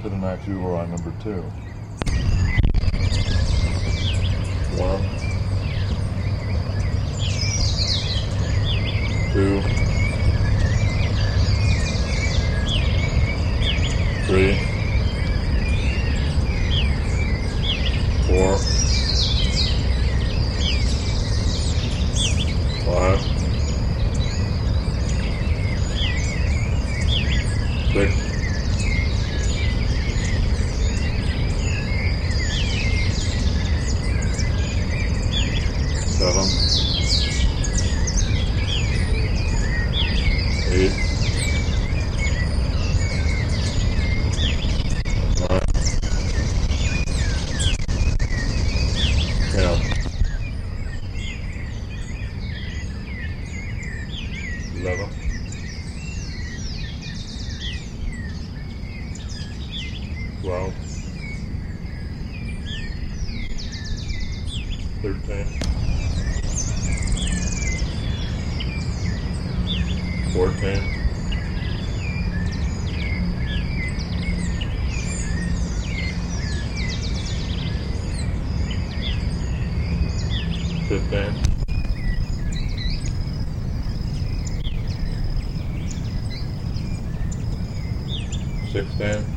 to the max override number 2. 1, 2, 3, 4, 5, 6, 7, 8, 9, 10, 11, 12, 13, 14, 15, 16,